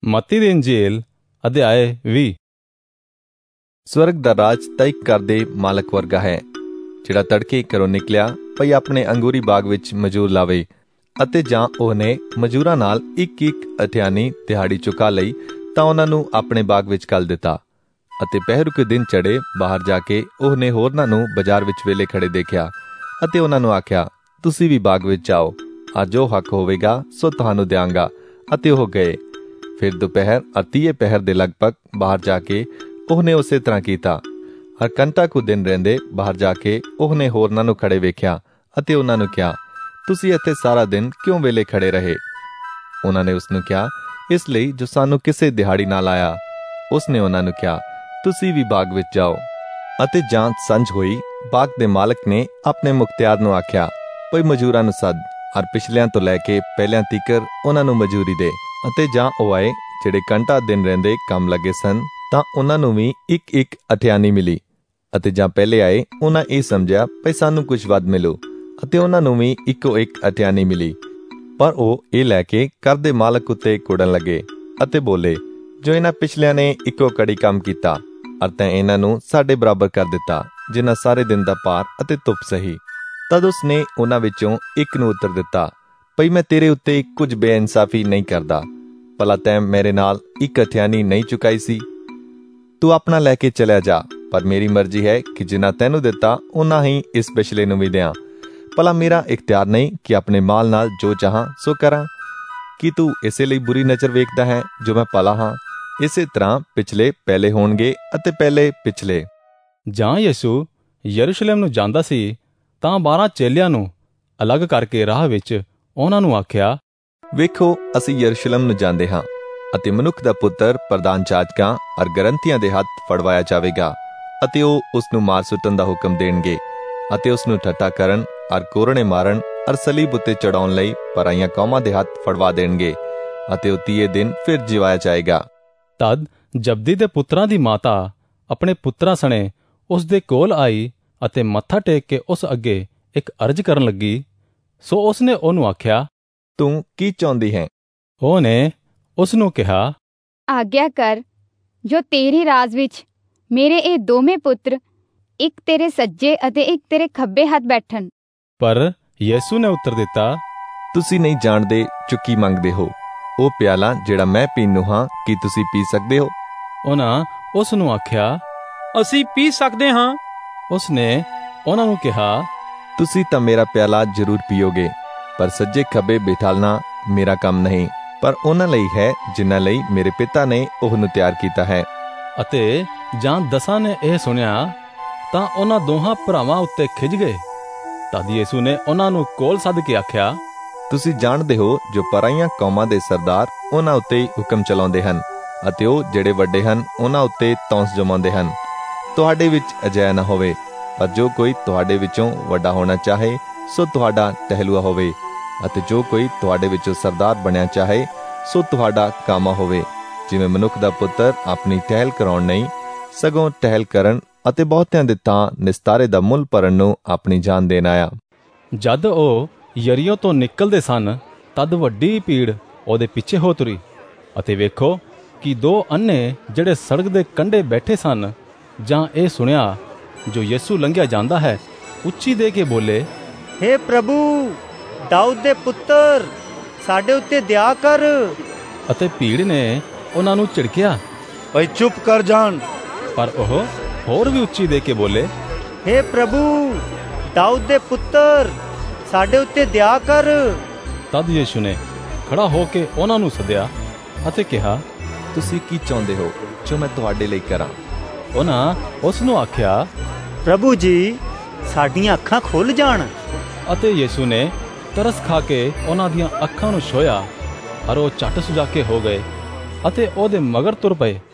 ਮੱਤੀ ਦੀ ਇੰਜੀਲ ਅਧਿਆਇ 20। ਸਵਰਗ ਦਾ ਰਾਜ ਤਾਂ ਇੱਕ ਘਰ ਦੇ ਮਾਲਕ ਵਰਗਾ ਹੈ, ਜਿਹੜਾ ਤੜਕੇ ਘਰੋਂ ਨਿਕਲਿਆ ਭਈ ਆਪਣੇ ਅੰਗੂਰੀ ਬਾਗ ਵਿੱਚ ਮਜ਼ਦੂਰ ਲਾਵੇ, ਅਤੇ ਜਾਂ ਉਹਨੇ ਮਜ਼ਦੂਰਾਂ ਨਾਲ ਇੱਕ ਅਠਿਆਨੀ ਦਿਹਾੜੀ ਚੁਕਾ ਲਈ ਤਾਂ ਉਹਨਾਂ ਨੂੰ ਆਪਣੇ ਬਾਗ ਵਿੱਚ ਘੱਲ ਦਿੱਤਾ। ਅਤੇ ਪਹਿਰੁਕੇ ਦਿਨ ਚੜੇ ਬਾਹਰ ਜਾ ਕੇ ਉਹਨੇ ਹੋਰਨਾਂ ਨੂੰ ਬਾਜ਼ਾਰ ਵਿੱਚ ਵੇਲੇ ਖੜੇ ਦੇਖਿਆ ਅਤੇ ਉਹਨਾਂ ਨੂੰ ਆਖਿਆ, ਤੁਸੀਂ ਵੀ ਬਾਗ ਵਿੱਚ ਜਾਓ, ਅੱਜ ਜੋ ਹੱਕ ਹੋਵੇਗਾ ਸੋ ਤੁਹਾਨੂੰ ਦਿਆਂਗਾ। ਅਤੇ ਉਹ ਗਏ। ਫਿਰ ਦੁਪਹਿਰ ਤੀਏ ਪਹਿਰ ਦੇ ਲਗਭਗ ਬਾਹਰ ਜਾ ਕੇ ਉਹਨੇ ਉਸੇ ਤਰ੍ਹਾਂ ਕੀਤਾ। ਹਰ ਘੰਟਾ ਕੁ ਦਿਨ ਰਹਿੰਦੇ ਬਾਹਰ ਜਾ ਕੇ ਉਹਨੇ ਹੋਰਨਾਂ ਨੂੰ ਖੜੇ ਵੇਖਿਆ ਅਤੇ ਉਹਨਾਂ ਨੂੰ ਕਿਹਾ, ਤੁਸੀਂ ਇੱਥੇ ਸਾਰਾ ਦਿਨ ਕਿਉਂ ਵੇਲੇ ਖੜੇ ਰਹੇ? ਉਹਨਾਂ ਨੇ ਉਸਨੂੰ ਕਿਹਾ, ਇਸ ਲਈ ਜੋ ਸਾਨੂੰ ਕਿਸੇ ਦਿਹਾੜੀ ਨਾਲ ਆਇਆ। ਉਸਨੇ ਉਹਨਾਂ ਨੂੰ ਕਿਹਾ, ਤੁਸੀਂ ਵੀ ਬਾਗ ਵਿੱਚ ਜਾਓ। ਅਤੇ ਜਾਂ ਸੰਝ ਹੋਈ, ਬਾਗ ਦੇ ਮਾਲਕ ਨੇ ਆਪਣੇ ਮੁਖਤਿਆਰ ਨੂੰ ਆਖਿਆ, ਭਈ ਮਜ਼ਦੂਰਾਂ ਨੂੰ ਸੱਦ, ਔਰ ਪਿਛਲਿਆਂ ਤੋਂ ਲੈ ਕੇ ਪਹਿਲਿਆਂ ਤੀਕਰ ਉਹਨਾਂ ਨੂੰ ਮਜ਼ਦੂਰੀ ਦੇ। ਅਤੇ ਜਾਂ ਉਹ ਆਏ ਜਿਹੜੇ ਘੰਟਾ ਦਿਨ ਰਹਿੰਦੇ ਕੰਮ ਲੱਗੇ ਸਨ, ਤਾਂ ਉਹਨਾਂ ਨੂੰ ਵੀ ਇੱਕ ਅਠਿਆਨੀ ਮਿਲੀ। ਅਤੇ ਜਾਂ ਪਹਿਲੇ ਆਏ, ਉਹਨਾਂ ਇਹ ਸਮਝਿਆ ਭਈ ਸਾਨੂੰ ਕੁਝ ਵੱਧ ਮਿਲੂ, ਅਤੇ ਉਹਨਾਂ ਨੂੰ ਵੀ ਇੱਕੋ ਇੱਕ ਅਠਿਆਨੀ ਮਿਲੀ। ਪਰ ਉਹ ਇਹ ਲੈ ਕੇ ਘਰ ਦੇ ਮਾਲਕ ਉੱਤੇ ਕੁੜਨ ਲੱਗੇ ਅਤੇ ਬੋਲੇ, ਜੋ ਇਹਨਾਂ ਪਿਛਲਿਆਂ ਨੇ ਇੱਕੋ ਘੜੀ ਕੰਮ ਕੀਤਾ, ਅਰ ਤੈਂ ਇਹਨਾਂ ਨੂੰ ਸਾਡੇ ਬਰਾਬਰ ਕਰ ਦਿੱਤਾ, ਜਿਨ੍ਹਾਂ ਸਾਰੇ ਦਿਨ ਦਾ ਭਾਰ ਅਤੇ ਧੁੱਪ ਸਹੀ। ਤਦ ਉਸਨੇ ਉਹਨਾਂ ਵਿੱਚੋਂ ਇੱਕ ਨੂੰ ਉੱਤਰ ਦਿੱਤਾ, ਭਈ ਮੈਂ ਤੇਰੇ ਉੱਤੇ ਕੁਝ ਬੇਇਨਸਾਫੀ ਨਹੀਂ ਕਰਦਾ। ਭਲਾ ਤੈਂ ਮੇਰੇ ਨਾਲ ਇੱਕ ਅਠਿਆਨੀ ਨਹੀਂ ਚੁਕਾਈ ਸੀ? ਤੂੰ ਆਪਣਾ ਲੈ ਕੇ ਚਲਿਆ ਜਾ, ਪਰ ਮੇਰੀ ਮਰਜ਼ੀ ਹੈ ਕਿ ਜਿੰਨਾ ਤੈਨੂੰ ਦਿੱਤਾ ਉਹਨਾਂ ਹੀ ਇਸ ਪਿਛਲੇ ਨੂੰ ਵੀ ਦਿਆਂ। ਭਲਾ ਮੇਰਾ ਇਖਤਿਆਰ ਨਹੀਂ ਕਿ ਆਪਣੇ ਮਾਲ ਨਾਲ ਜੋ ਚਾਹਾਂ ਸੋ ਕਰਾਂ? ਕੀ ਤੂੰ ਇਸੇ ਲਈ ਬੁਰੀ ਨਜ਼ਰ ਵੇਖਦਾ ਹੈ ਜੋ ਮੈਂ ਭਲਾ ਹਾਂ? ਇਸੇ ਤਰ੍ਹਾਂ ਪਿਛਲੇ ਪਹਿਲੇ ਹੋਣਗੇ ਅਤੇ ਪਹਿਲੇ ਪਿਛਲੇ। ਜਾਂ ਯਿਸੂ ਯਰੂਸ਼ਲਮ ਨੂੰ ਜਾਂਦਾ ਸੀ ਤਾਂ 12 ਚੇਲਿਆਂ ਨੂੰ ਅਲੱਗ ਕਰਕੇ ਰਾਹ ਵਿੱਚ ਉਹਨਾਂ ਨੂੰ ਆਖਿਆ, ਵੇਖੋ, ਅਸੀਂ ਯਰੂਸ਼ਲਮ ਨੂੰ ਜਾਂਦੇ ਹਾਂ, ਅਤੇ ਮਨੁੱਖ ਦਾ ਪੁੱਤਰ ਪ੍ਰਧਾਨ ਜਾਜਕਾਂ ਅਰ ਗ੍ਰੰਥੀਆਂ ਦੇ ਹੱਥ ਫੜਵਾਇਆ ਜਾਵੇਗਾ, ਅਤੇ ਉਹ ਉਸ ਨੂੰ ਮਾਰ ਸੁੱਟਣ ਦਾ ਹੁਕਮ ਦੇਣਗੇ, ਅਤੇ ਉਸ ਨੂੰ ਠੱਠਾ ਕਰਨ ਅਰ ਕੋਰਣੇ ਮਾਰਨ ਅਰ ਸਲੀਬ ਉੱਤੇ ਚੜਾਉਣ ਲਈ ਪਰਾਈਆਂ ਕੌਮਾਂ ਦੇ ਹੱਥ ਫੜਵਾ ਦੇਣਗੇ, ਅਤੇ ਉਹ ਤੀਏ ਦਿਨ ਫਿਰ ਜਿਵਾਇਆ ਜਾਏਗਾ। ਤਦ ਜਬਦੀ ਦੇ ਪੁੱਤਰਾਂ ਦੀ ਮਾਤਾ ਆਪਣੇ ਪੁੱਤਰਾਂ ਸਣੇ ਉਸ ਦੇ ਕੋਲ ਆਈ ਅਤੇ ਮੱਥਾ ਟੇਕ ਕੇ ਉਸ ਅੱਗੇ ਇੱਕ ਅਰਜ਼ ਕਰਨ ਲੱਗੀ। ਸੋ ਉਸਨੇ ਉਹਨੂੰ ਆਖਿਆ, ਤੂੰ ਕੀ ਚਾਹੁੰਦੀ ਹੈ? ਉਹਨੇ ਉਸ ਨੂੰ ਕਿਹਾ, ਆਗਿਆ ਕਰ ਜੋ ਤੇਰੇ ਰਾਜ ਵਿੱਚ ਮੇਰੇ ਇਹ ਦੋਵੇਂ ਪੁੱਤਰ, ਇੱਕ ਤੇਰੇ ਸੱਜੇ ਅਤੇ ਇੱਕ ਤੇਰੇ ਖੱਬੇ ਹੱਥ ਬੈਠਣ। ਪਰ ਯਿਸੂ ਨੇ ਉੱਤਰ ਦਿੱਤਾ, ਤੁਸੀਂ ਨਹੀਂ ਜਾਣਦੇ ਜੋ ਕੀ ਮੰਗਦੇ ਹੋ। ਉਹ ਪਿਆਲਾ ਜਿਹੜਾ ਮੈਂ ਪੀਣ ਨੂੰ ਹਾਂ, ਕੀ ਤੁਸੀਂ ਪੀ ਸਕਦੇ ਹੋ? ਉਹਨਾਂ ਉਸ ਨੂੰ ਆਖਿਆ, ਅਸੀਂ ਪੀ ਸਕਦੇ ਹਾਂ। ਉਸਨੇ ਉਹਨਾਂ ਨੂੰ ਕਿਹਾ, ਤੁਸੀਂ ਤਾਂ ਮੇਰਾ ਪਿਆਲਾ ਜ਼ਰੂਰ ਪੀਓਗੇ, ਪਰ ਸੱਜੇ ਖੱਬੇ ਬਿਠਾਲਣਾ ਮੇਰਾ ਕੰਮ ਨਹੀਂ, ਪਰ ਉਹਨਾਂ ਲਈ ਹੈ ਜਿਨ੍ਹਾਂ ਲਈ ਮੇਰੇ ਪਿਤਾ ਨੇ ਉਹਨੂੰ ਤਿਆਰ ਕੀਤਾ ਹੈ। ਅਤੇ ਜਾਂ 10 ਨੇ ਇਹ ਸੁਣਿਆ ਤਾਂ ਉਹਨਾਂ ਦੋਹਾਂ ਭਰਾਵਾਂ ਉੱਤੇ ਖਿਝ ਗਏ। ਤਦ ਯਿਸੂ ਨੇ ਉਹਨਾਂ ਨੂੰ ਕੋਲ ਸੱਦ ਕੇ ਆਖਿਆ, ਤੁਸੀਂ ਜਾਣਦੇ ਹੋ ਜੋ ਪਰਾਈਆਂ ਕੌਮਾਂ ਦੇ ਸਰਦਾਰ ਉਹਨਾਂ ਉੱਤੇ ਹੁਕਮ ਚਲਾਉਂਦੇ ਹਨ, ਅਤੇ ਉਹ ਜਿਹੜੇ ਵੱਡੇ ਹਨ ਉਹਨਾਂ ਉੱਤੇ ਤੌਂਸ ਜਮਾਉਂਦੇ ਹਨ। ਤੁਹਾਡੇ ਵਿੱਚ ਅਜਿਹਾ ਨਾ ਹੋਵੇ, ਪਰ ਜੋ ਕੋਈ ਤੁਹਾਡੇ ਵਿੱਚੋਂ ਵੱਡਾ ਹੋਣਾ ਚਾਹੇ ਸੋ ਤੁਹਾਡਾ ਟਹਿਲੂਆ ਹੋਵੇ, ਅਤੇ ਜੋ ਕੋਈ ਤੁਹਾਡੇ ਵਿੱਚੋਂ ਸਰਦਾਰ ਬਣਿਆ ਚਾਹੇ ਸੋ ਤੁਹਾਡਾ ਕਾਮਾ ਹੋਵੇ। ਜਿਵੇਂ ਮਨੁੱਖ ਦਾ ਪੁੱਤਰ ਆਪਣੀ ਟਹਿਲ ਕਰਾਉਣ ਨਹੀਂ, ਸਗੋਂ ਟਹਿਲ ਕਰਨ ਅਤੇ ਬਹੁਤਿਆਂ ਦੇ ਤਾਂ ਨਿਸਤਾਰੇ ਦਾ ਮੁੱਲ ਭਰਨ ਨੂੰ ਆਪਣੀ ਜਾਨ ਦੇਣ ਆਇਆ। ਜਦ ਉਹ ਯਰੀਓ ਤੋਂ ਨਿਕਲਦੇ ਸਨ, ਤਦ ਵੱਡੀ ਭੀੜ ਉਹਦੇ ਪਿੱਛੇ ਹੋ ਤੁਰੀ। ਅਤੇ ਵੇਖੋ ਕਿ 2 ਅੰਨੇ ਜਿਹੜੇ ਸੜਕ ਦੇ ਕੰਢੇ ਬੈਠੇ ਸਨ, ਜਾਂ ਇਹ ਸੁਣਿਆ ਜੋ ਯਿਸੂ ਲੰਘਿਆ ਜਾਂਦਾ ਹੈ, ਉੱਚੀ ਦੇ ਕੇ ਬੋਲੇ, ਹੇ ਪ੍ਰਭੂ, ਦਾਊਦ ਦੇ ਪੁੱਤਰ, ਸਾਡੇ ਉੱਤੇ ਦਇਆ ਕਰ। ਅਤੇ ਭੀੜ ਨੇ ਉਹਨਾਂ ਨੂੰ ਝਿੜਕਿਆ, ਭਈ ਚੁੱਪ ਕਰ ਜਾਣ। ਪਰ ਉਹ ਹੋਰ ਵੀ ਉੱਚੀ ਦੇ ਕੇ ਬੋਲੇ, ਹੇ ਪ੍ਰਭੂ, ਦਾਊਦ ਦੇ ਪੁੱਤਰ, ਸਾਡੇ ਉੱਤੇ ਦਇਆ ਕਰ। ਤਦ ਯਿਸੂ ਨੇ ਖੜਾ ਹੋ ਕੇ ਉਹਨਾਂ ਨੂੰ ਸੱਦਿਆ ਅਤੇ ਕਿਹਾ, ਤੁਸੀਂ ਕੀ ਚਾਹੁੰਦੇ ਹੋ ਜੋ ਮੈਂ ਤੁਹਾਡੇ ਲਈ ਕਰਾਂ? ਉਹਨਾਂ ਉਸ ਨੂੰ ਆਖਿਆ, ਪ੍ਰਭੂ ਜੀ, ਸਾਡੀਆਂ ਅੱਖਾਂ ਖੁੱਲ ਜਾਣ। ਅਤੇ ਯਿਸੂ ਨੇ ਤਰਸ ਖਾ ਕੇ ਉਹਨਾਂ ਦੀਆਂ ਅੱਖਾਂ ਨੂੰ ਛੋਇਆ, ਔਰ ਉਹ ਝੱਟ ਸੁਜਾ ਕੇ ਹੋ ਗਏ ਅਤੇ ਉਹਦੇ ਮਗਰ ਤੁਰ ਪਏ।